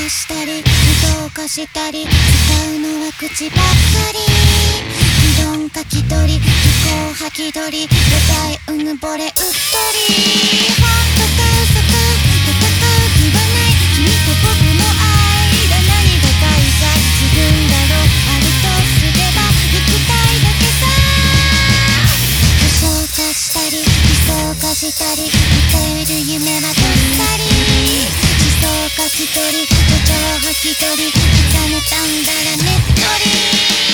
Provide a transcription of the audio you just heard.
したり人を貸したり使うのは口ばっかり。理論書き取り気候吐き取り答えうぬぼれうっとり。本当か嘘か戦う気はない君と僕の間何が大差自分だろうあるとすれば行きたいだけさ。無償化したり理想化したり見ている夢はどっさり。思想書き取り土壌吐き取り重ねたんだらねっとり。